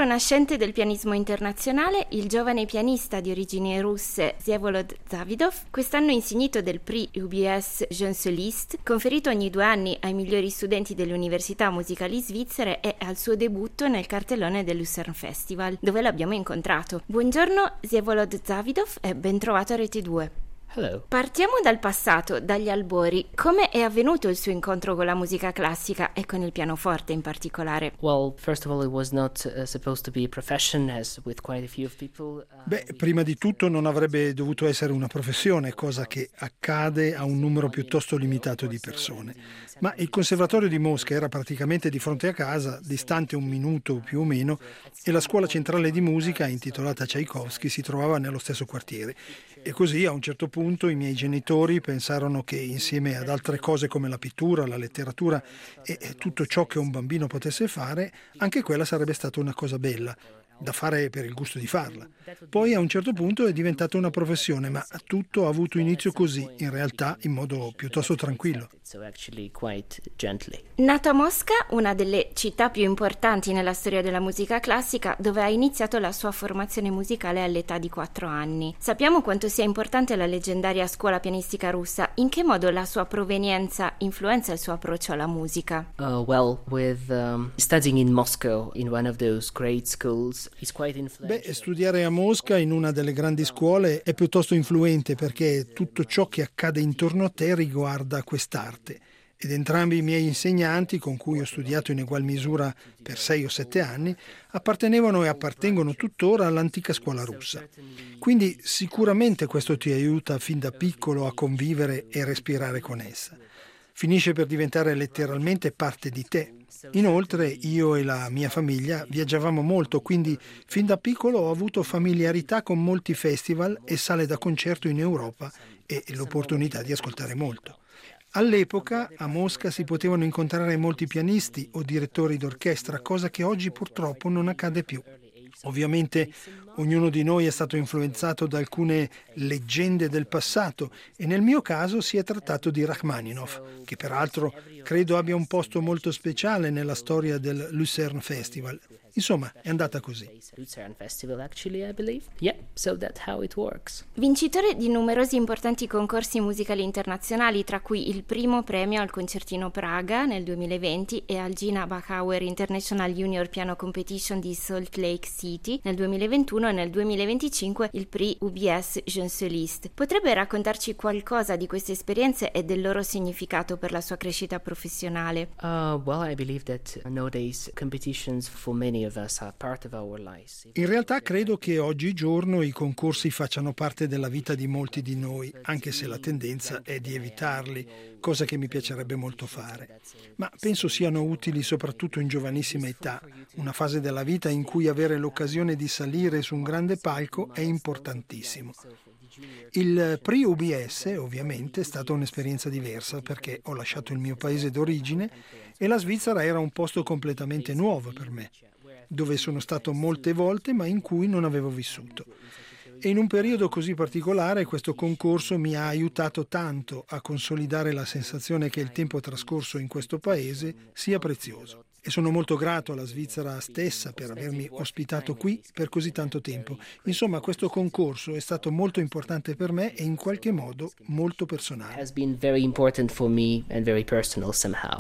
nascente del pianismo internazionale, il giovane pianista di origini russe Vsevolod Davidov, quest'anno insignito del Prix UBS Jeune Soliste, conferito ogni 2 anni ai migliori studenti delle università musicali svizzere, è al suo debutto nel cartellone del Lucerne Festival, dove l'abbiamo incontrato. Buongiorno Vsevolod Davidov e ben trovato a Rete 2. Hello. Partiamo dal passato, dagli albori. Come è avvenuto il suo incontro con la musica classica e con il pianoforte in particolare? Well, first of all, it was not supposed to be a profession, as with quite a few of people. Prima di tutto non avrebbe dovuto essere una professione, cosa che accade a un numero piuttosto limitato di persone. Ma il Conservatorio di Mosca era praticamente di fronte a casa, distante 1 minuto più o meno, e la scuola centrale di musica, intitolata Tchaikovsky, si trovava nello stesso quartiere. E così a un certo punto i miei genitori pensarono che insieme ad altre cose come la pittura, la letteratura e tutto ciò che un bambino potesse fare, anche quella sarebbe stata una cosa bella, da fare per il gusto di farla. Poi a un certo punto è diventata una professione, ma tutto ha avuto inizio così, in realtà in modo piuttosto tranquillo. Nato a Mosca, una delle città più importanti nella storia della musica classica, dove ha iniziato la sua formazione musicale all'età di 4 anni. Sappiamo quanto sia importante la leggendaria scuola pianistica russa. In che modo la sua provenienza influenza il suo approccio alla musica? Studying in Moscow in one of those great schools. Studiare a Mosca in una delle grandi scuole è piuttosto influente perché tutto ciò che accade intorno a te riguarda quest'arte. Ed entrambi i miei insegnanti, con cui ho studiato in egual misura per 6 o 7 anni, appartenevano e appartengono tuttora all'antica scuola russa. Quindi sicuramente questo ti aiuta fin da piccolo a convivere e respirare con essa. Finisce per diventare letteralmente parte di te. Inoltre io e la mia famiglia viaggiavamo molto, quindi fin da piccolo ho avuto familiarità con molti festival e sale da concerto in Europa e l'opportunità di ascoltare molto. All'epoca a Mosca si potevano incontrare molti pianisti o direttori d'orchestra, cosa che oggi purtroppo non accade più. Ovviamente ognuno di noi è stato influenzato da alcune leggende del passato e nel mio caso si è trattato di Rachmaninov, che peraltro credo abbia un posto molto speciale nella storia del Lucerne Festival. Insomma, è andata così. Vincitore di numerosi importanti concorsi musicali internazionali, tra cui il primo premio al Concertino Praga nel 2020 e al Gina Bachauer International Junior Piano Competition di Salt Lake City nel 2021 e nel 2025 il Prix UBS Jeune Soliste. Potrebbe raccontarci qualcosa di queste esperienze e del loro significato per la sua crescita professionale? I believe that nowadays competitions for many of us are part of our lives. In realtà credo che oggigiorno i concorsi facciano parte della vita di molti di noi, anche se la tendenza è di evitarli, cosa che mi piacerebbe molto fare. Ma penso siano utili soprattutto in giovanissima età, una fase della vita in cui avere l'occasione di salire su un grande palco è importantissimo. Il Prix UBS ovviamente è stata un'esperienza diversa perché ho lasciato il mio paese d'origine e la Svizzera era un posto completamente nuovo per me, dove sono stato molte volte ma in cui non avevo vissuto. E in un periodo così particolare questo concorso mi ha aiutato tanto a consolidare la sensazione che il tempo trascorso in questo paese sia prezioso. E sono molto grato alla Svizzera stessa per avermi ospitato qui per così tanto tempo. Insomma, questo concorso è stato molto importante per me e in qualche modo molto personale. It has been very important for me and very personal somehow.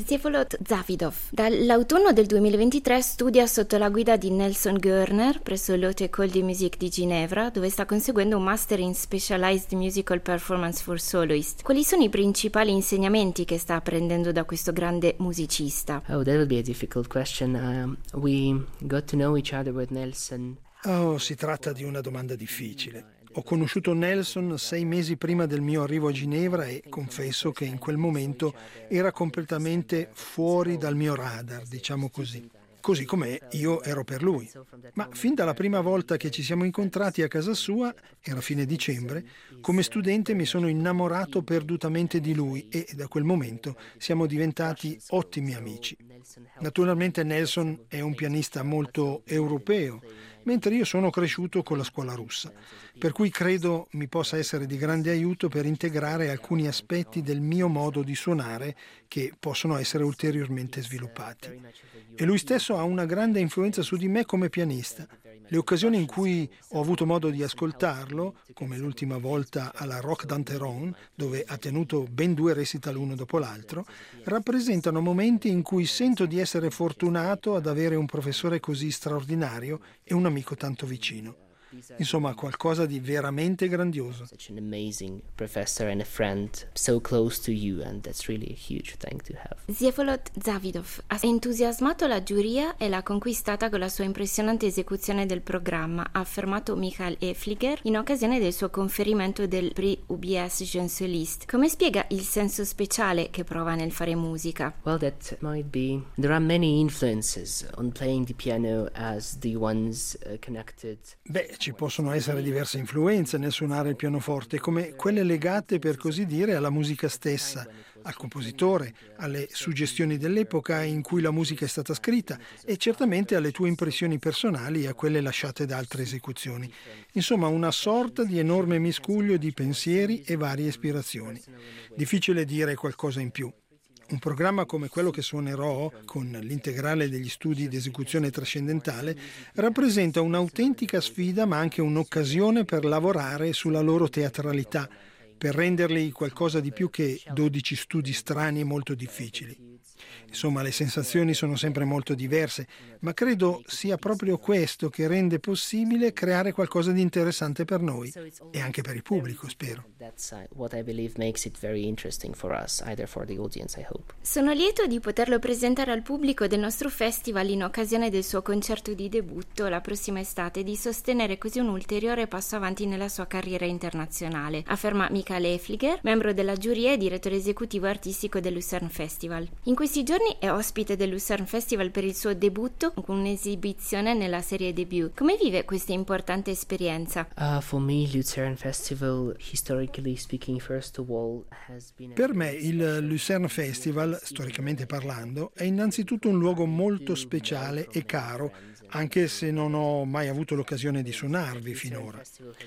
Vsevolod Zavidov. Dall'autunno del 2023 studia sotto la guida di Nelson Görner presso l'Haute École de Musique di Ginevra, dove sta conseguendo un master in Specialized Musical Performance for Soloist. Quali sono i principali insegnamenti che sta apprendendo da questo grande musicista? Oh, that would be a difficult question. We got to know each other with Nelson. Si tratta di una domanda difficile. Ho conosciuto Nelson 6 mesi prima del mio arrivo a Ginevra e confesso che in quel momento era completamente fuori dal mio radar, diciamo così come io ero per lui. Ma fin dalla prima volta che ci siamo incontrati a casa sua, era fine dicembre, come studente mi sono innamorato perdutamente di lui e da quel momento siamo diventati ottimi amici. Naturalmente Nelson è un pianista molto europeo, mentre io sono cresciuto con la scuola russa, per cui credo mi possa essere di grande aiuto per integrare alcuni aspetti del mio modo di suonare che possono essere ulteriormente sviluppati. E lui stesso ha una grande influenza su di me come pianista. Le occasioni in cui ho avuto modo di ascoltarlo, come l'ultima volta alla Rock d'Anteron, dove ha tenuto ben 2 recital uno dopo l'altro, rappresentano momenti in cui sento di essere fortunato ad avere un professore così straordinario e un amico tanto vicino. Insomma, qualcosa di veramente grandioso. Such an amazing professor and a friend so close to you, and that's really a huge thing to have. Vsevolod Zavidov ha entusiasmato la giuria e l'ha conquistata con la sua impressionante esecuzione del programma, ha affermato Michael Efliger in occasione del suo conferimento del Prix UBS Jeune Soliste. Come spiega il senso speciale che prova nel fare musica? Well, that might be. There are many influences on playing the piano as the ones connected. Ci possono essere diverse influenze nel suonare il pianoforte, come quelle legate, per così dire, alla musica stessa, al compositore, alle suggestioni dell'epoca in cui la musica è stata scritta e certamente alle tue impressioni personali e a quelle lasciate da altre esecuzioni. Insomma, una sorta di enorme miscuglio di pensieri e varie ispirazioni. Difficile dire qualcosa in più. Un programma come quello che suonerò, con l'integrale degli studi di esecuzione trascendentale, rappresenta un'autentica sfida ma anche un'occasione per lavorare sulla loro teatralità, per renderli qualcosa di più che 12 studi strani e molto difficili. Insomma, le sensazioni sono sempre molto diverse, ma credo sia proprio questo che rende possibile creare qualcosa di interessante per noi e anche per il pubblico, spero. That's what I believe makes it very interesting for us, either for the audience, I hope. Sono lieto di poterlo presentare al pubblico del nostro festival in occasione del suo concerto di debutto la prossima estate e di sostenere così un ulteriore passo avanti nella sua carriera internazionale, afferma Michael Efliger, membro della giuria e direttore esecutivo artistico del Lucerne Festival. In questi giorni è ospite del Lucerne Festival per il suo debutto con un'esibizione nella serie debut. Come vive questa importante esperienza? For me, Lucerne Festival, historically speaking, first of all, has been... Per me il Lucerne Festival, storicamente parlando, è innanzitutto un luogo molto speciale e caro, anche se non ho mai avuto l'occasione di suonarvi finora.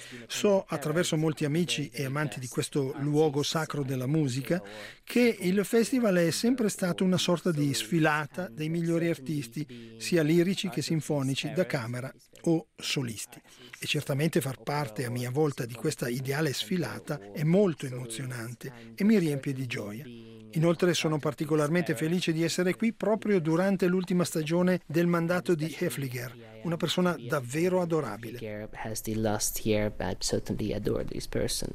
So, attraverso molti amici e amanti di questo luogo sacro della musica, che il festival è sempre stato una sorta di sfilata dei migliori artisti, sia lirici che sinfonici, da camera o solisti. E certamente far parte a mia volta di questa ideale sfilata è molto emozionante e mi riempie di gioia. Inoltre sono particolarmente felice di essere qui proprio durante l'ultima stagione del mandato di Efliger, una persona davvero adorabile. Has the last year, but certainly adore this person.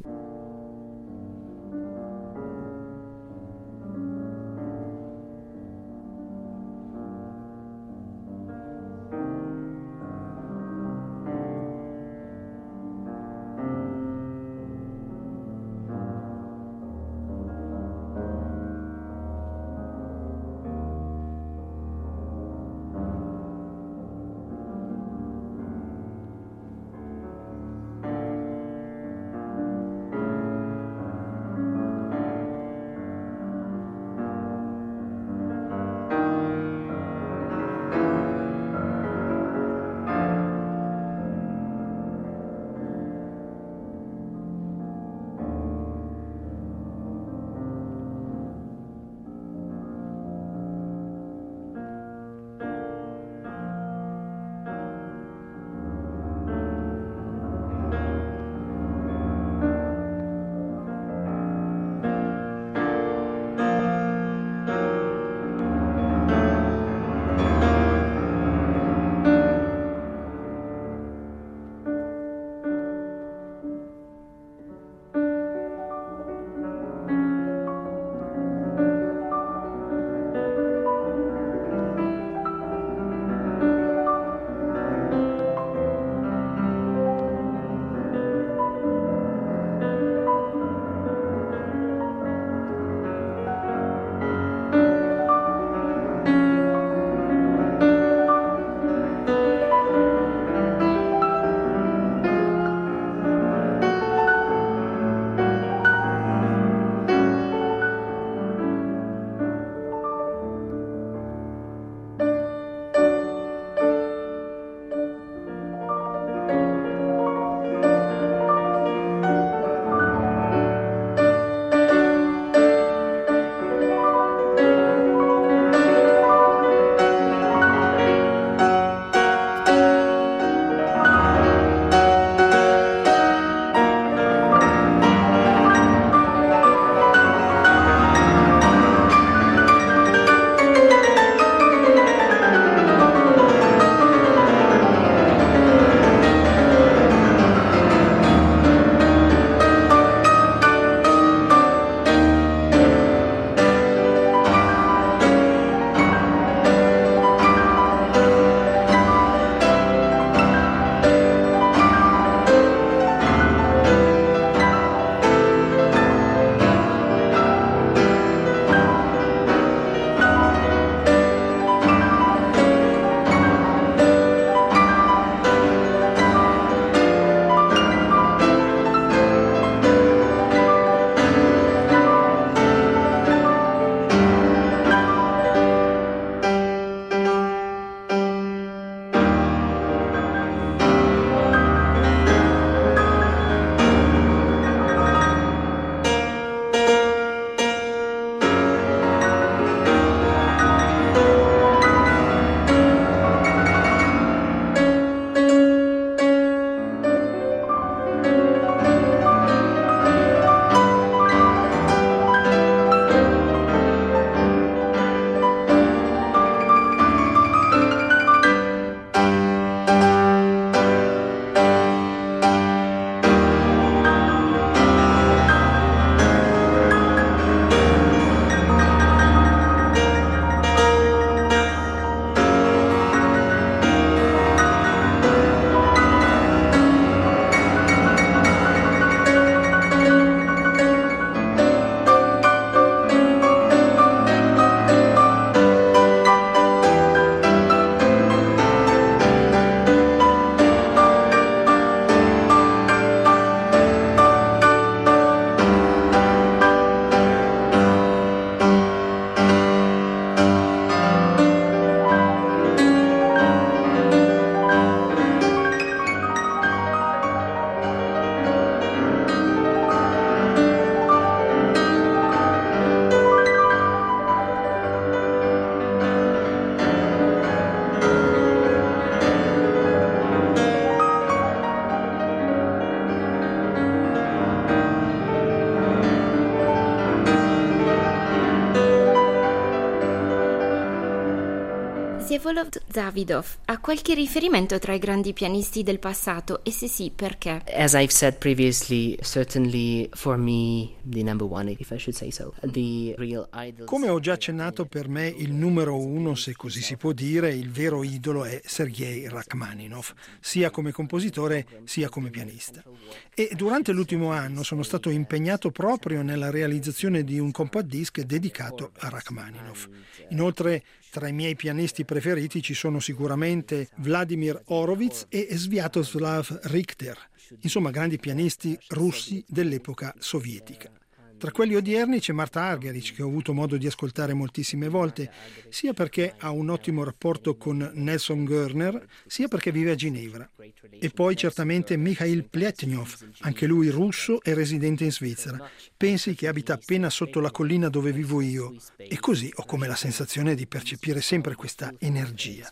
Vsevolod Davidov ha qualche riferimento tra i grandi pianisti del passato e se sì, perché? As I've said previously, certainly for me, the number one, if I should say so, the real idol. Come ho già accennato, per me il numero uno, se così si può dire, il vero idolo è Sergei Rachmaninov, sia come compositore sia come pianista. E durante l'ultimo anno sono stato impegnato proprio nella realizzazione di un compact disc dedicato a Rachmaninov. Inoltre, tra i miei pianisti preferiti ci sono sicuramente Vladimir Horowitz e Sviatoslav Richter, insomma grandi pianisti russi dell'epoca sovietica. Tra quelli odierni c'è Marta Argerich, che ho avuto modo di ascoltare moltissime volte, sia perché ha un ottimo rapporto con Nelson Görner, sia perché vive a Ginevra. E poi certamente Mikhail Pletnyov, anche lui russo e residente in Svizzera. Pensi che abita appena sotto la collina dove vivo io, e così ho come la sensazione di percepire sempre questa energia.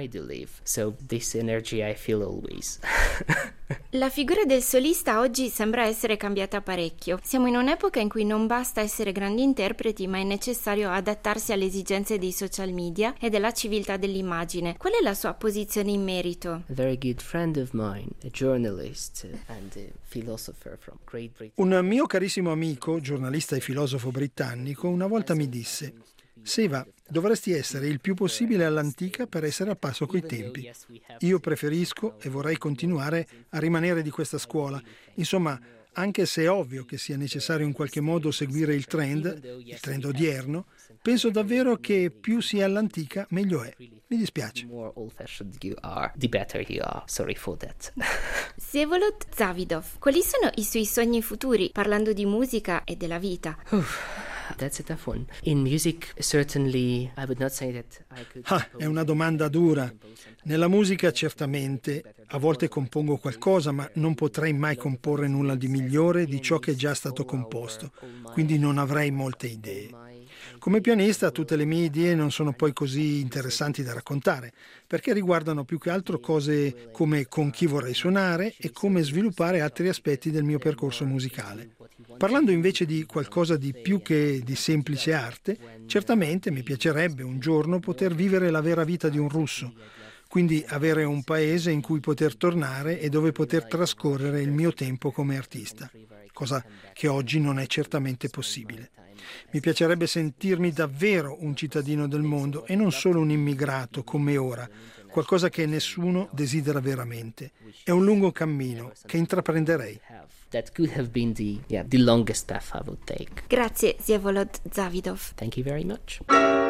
So this energy I feel always. La figura del solista oggi sembra essere cambiata parecchio. Siamo in un'epoca in cui non basta essere grandi interpreti, ma è necessario adattarsi alle esigenze dei social media e della civiltà dell'immagine. Qual è la sua posizione in merito? A very good friend of mine, a journalist and a philosopher from Great Britain. Un mio carissimo amico, giornalista e filosofo britannico, una volta mi disse: Seva, dovresti essere il più possibile all'antica per essere al passo coi tempi. Io preferisco e vorrei continuare a rimanere di questa scuola. Insomma, anche se è ovvio che sia necessario in qualche modo seguire il trend odierno, penso davvero che più si è all'antica meglio è. Mi dispiace. The more old-fashioned you are, the better you are. Sorry for that. Vsevolod Davidov, quali sono i suoi sogni futuri, parlando di musica e della vita? That's a tough one. In music, certainly, I would not say that I could... È una domanda dura. Nella musica certamente, a volte compongo qualcosa, ma non potrei mai comporre nulla di migliore di ciò che è già stato composto, quindi non avrei molte idee. Come pianista tutte le mie idee non sono poi così interessanti da raccontare, perché riguardano più che altro cose come con chi vorrei suonare e come sviluppare altri aspetti del mio percorso musicale. Parlando invece di qualcosa di più che di semplice arte, certamente mi piacerebbe un giorno poter vivere la vera vita di un russo, quindi avere un paese in cui poter tornare e dove poter trascorrere il mio tempo come artista, cosa che oggi non è certamente possibile. Mi piacerebbe sentirmi davvero un cittadino del mondo e non solo un immigrato come ora, qualcosa che nessuno desidera veramente. È un lungo cammino che intraprenderei. That could have been the longest path I would take. Grazie, Vsevolod Davidov. Thank you very much.